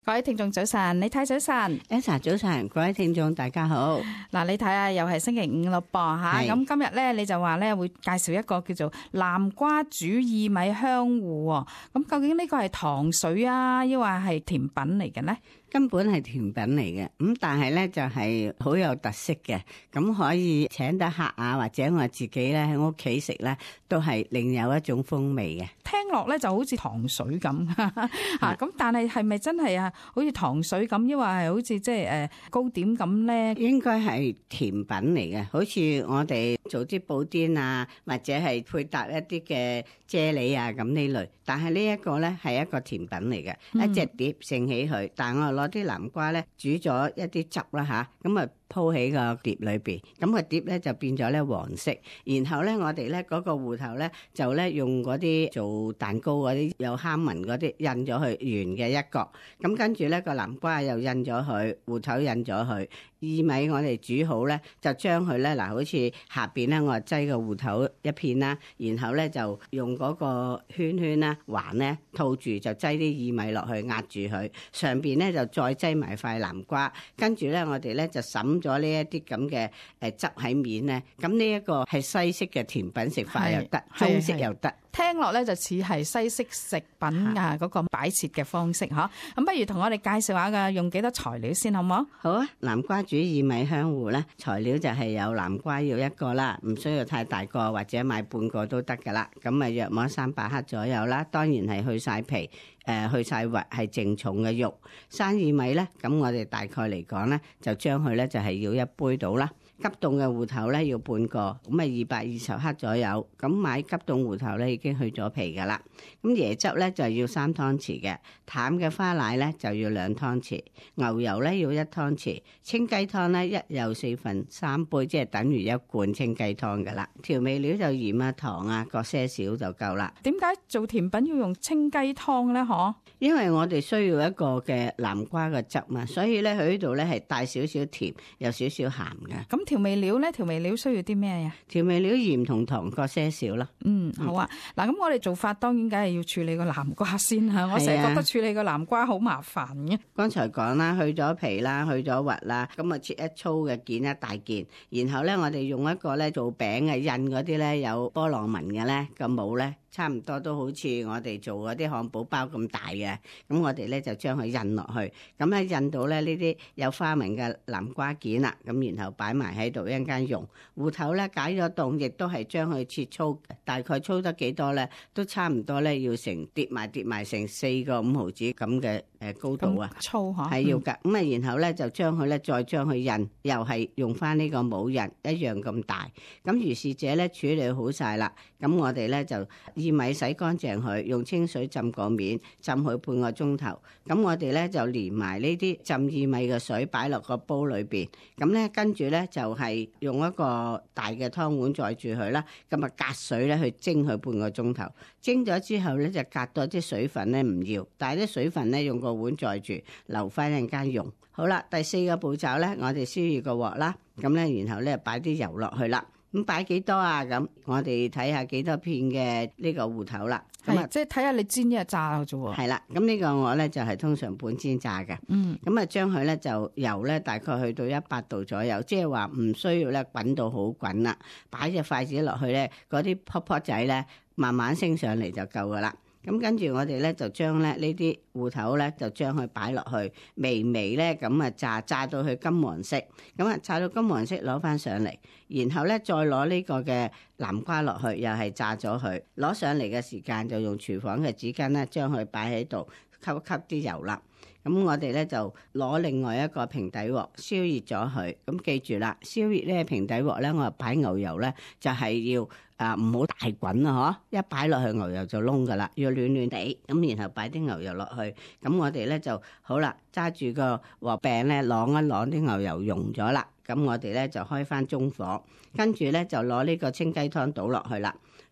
各位聽眾早晨，李太早晨 Elsa 早晨，各位聽眾大家好。 嗱，你睇下又係星期五咯噃吓， 係咁今日咧你就話咧會介紹一個叫做南瓜煮薏米香芋喎，咁究竟呢個係糖水啊，抑或係甜品嚟嘅呢？ 根本係甜品嚟嘅，咁但係咧就係好有特色嘅，咁可以請得客啊，或者我自己咧喺屋企食咧，都係另有一種風味嘅。 聽落咧就好似糖水咁吓，咁但係係咪真係啊？好似糖水咁，抑或係好似即係糕點咁咧？ 應該係甜品嚟嘅，好似我哋做啲布甸啊，或者係配搭一啲嘅啫喱啊咁呢類。但係呢一個咧係一個甜品嚟嘅，一隻碟盛起佢，但係我攞啲南瓜咧煮咗一啲汁啦吓，咁啊鋪喺個碟裏邊，咁個碟咧就變咗咧黃色，然後咧我哋咧嗰個芋頭咧就咧用嗰啲做蛋糕嗰啲有蝦紋嗰啲印咗佢圓嘅一角，咁跟住咧個南瓜又印咗佢，芋頭印咗佢，薏米我哋煮好咧就將佢咧嗱，好似下邊咧我擠個芋頭一片啦，然後咧就用嗰個圈圈啦環咧套住，就擠啲薏米落去壓住佢，上邊咧就再擠埋塊南瓜，跟住咧我哋咧就滲咗呢一啲咁嘅汁喺面咧，咁呢一個係西式嘅甜品食法又得，中式又得。 聽落咧就似係西式食品啊嗰個擺設嘅方式嗬，咁不如同我哋介紹下㗎，用幾多材料先好唔好？ 好啊，南瓜煮薏米香芋咧，材料就係有南瓜要一個啦，唔需要太大個，或者買半個都得噶啦。咁啊約摸300克左右啦，當然係去晒皮，去晒核，係淨重嘅肉。生薏米咧，咁我哋大概嚟講咧，就將佢咧就係要1杯到啦。急凍嘅芋頭咧要半個，咁啊220克左右。咁買急凍芋頭咧已經去咗皮噶啦。咁椰汁咧就要3湯匙嘅，淡嘅花奶咧就要2湯匙，牛油咧要1湯匙，清雞湯咧1又3/4杯，即係等於1罐清雞湯噶啦。調味料就鹽啊、糖啊各些少就夠啦。 點解做甜品要用清雞湯咧？嗬？因為我哋需要一個嘅南瓜嘅汁嘛，所以咧佢呢度咧係帶少少甜，有少少鹹嘅。 咁調味料咧，調味料需要啲咩呀？ 調味料鹽同糖各些少啦。 好啊。嗱，咁我哋做法當然梗係要處理個南瓜先吓。我成日覺得處理個南瓜好麻煩嘅。 剛才講啦，去咗皮啦，去咗核啦，咁啊切一粗嘅件一大件，然後咧我哋用一個咧做餅嘅印嗰啲咧有波浪紋嘅咧個模咧。差唔多都好似我哋做嗰啲漢堡包咁大嘅，咁我哋咧就將佢印落去，咁咧印到咧呢啲有花紋嘅南瓜件啦，咁然後擺埋喺度一陣間用。芋頭咧解咗凍，亦都係將佢切粗，大概粗得幾多咧，都差唔多咧要成疊埋成4個5毫子咁嘅高度啊， 粗嚇係要㗎。咁啊然後咧就將佢咧再將佢印，又係用翻呢個模印一樣咁大。咁如是者咧處理好晒啦，咁我哋咧就薏米洗乾淨佢，用清水浸個面，浸佢半個鐘頭。咁我哋咧就連埋呢啲浸薏米嘅水擺落個煲裏邊。咁咧跟住咧就係用一個大嘅湯碗載住佢啦。咁啊隔水咧去蒸佢半個鐘頭。蒸咗之後咧就隔多啲水分咧唔要，但係啲水分咧用個碗載住，留翻一陣間用。好啦，第4個步驟咧，我哋燒熱個鑊啦。咁咧然後咧擺啲油落去啦。咁擺幾多啊？咁我哋睇下幾多片嘅呢個芋頭啦。 係即係睇下你煎一炸嘅啫喎。 係啦，咁呢個我咧就係通常半煎炸嘅。咁啊將佢咧就油咧大概去到100度左右，即係話唔需要咧滾到好滾啦。擺隻筷子落去咧，嗰啲泡泡仔咧慢慢升上嚟就夠噶啦。咁跟住我哋咧就將咧呢啲芋頭咧就將佢擺落去，微微咧咁啊炸到佢金黃色，咁啊炸到金黃色攞翻上嚟，然後咧再攞呢個嘅南瓜落去，又係炸咗佢，攞上嚟嘅時間就用廚房嘅紙巾咧將佢擺喺度吸一吸啲油啦。咁我哋咧就攞另外一個平底鑊燒熱咗佢。咁記住啦，燒熱呢個平底鑊咧，我擺牛油咧就係要唔好大滾啊！嗬，一擺落去牛油就燶噶啦，要暖暖地。咁然後擺啲牛油落去，咁我哋咧就好啦，揸住個鑊柄咧，啷一啷啲牛油溶咗啦。咁我哋咧就開翻中火，跟住咧就攞呢個清雞湯倒落去啦。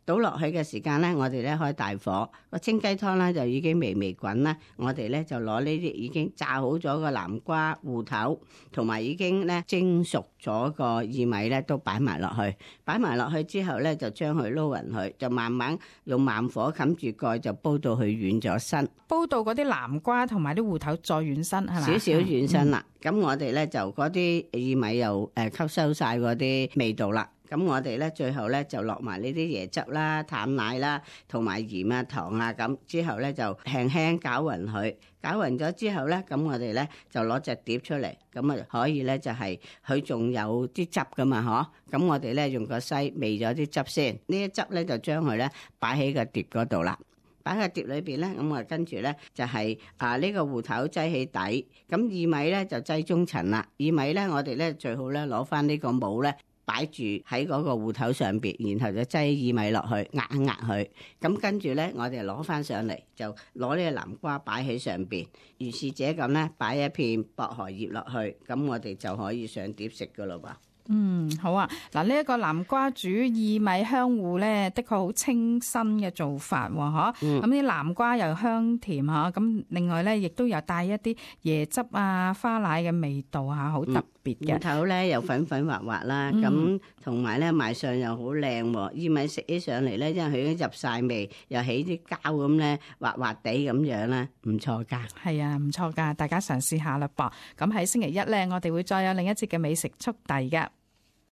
倒落去嘅時間咧，我哋咧開大火，個清雞湯咧就已經微微滾啦。我哋咧就攞呢啲已經炸好咗個南瓜、芋頭，同埋已經咧蒸熟咗個薏米咧都擺埋落去。擺埋落去之後咧，就將佢撈勻佢，就慢慢用慢火冚住蓋，就煲到佢軟咗身。 煲到嗰啲南瓜同埋啲芋頭再軟身係咪？ 少少軟身啦。咁我哋咧就嗰啲薏米又吸收晒嗰啲味道啦。咁我哋咧最後咧就落埋呢啲椰汁啦、淡奶啦，同埋鹽啊、糖啊，咁之後咧就輕輕攪勻佢。攪勻咗之後咧，咁我哋咧就攞隻碟出嚟，咁啊可以咧就係佢仲有啲汁噶嘛，嗬。咁我哋咧用個篩煨咗啲汁先，呢啲汁咧就將佢咧擺喺個碟嗰度啦。擺喺碟裏邊咧，咁我跟住咧就係呢個芋頭擠起底，咁薏米咧就擠中層啦。薏米咧我哋咧最好咧攞翻呢個帽咧擺住喺嗰個芋頭上邊，然後就擠薏米落去壓一壓佢。咁跟住咧我哋攞翻上嚟，就攞呢個南瓜擺喺上邊，如是者咁咧擺一片薄荷葉落去，咁我哋就可以上碟食噶咯噃。 好啊！嗱，呢一個南瓜煮薏米香芋咧，的確好清新嘅做法喎，嗬。咁啲南瓜又香甜嚇，咁另外咧亦都有帶一啲椰汁啊、花奶嘅味道嚇，好特別嘅。 芋頭咧又粉粉滑滑啦，咁同埋咧賣相又好靚喎。薏米食起上嚟咧，因為佢已經入晒味，又起啲膠咁咧，滑滑地咁樣咧，唔錯㗎。 係啊，唔錯㗎，大家嘗試下啦噃。咁喺星期一咧，我哋會再有另一節嘅美食速遞嘅。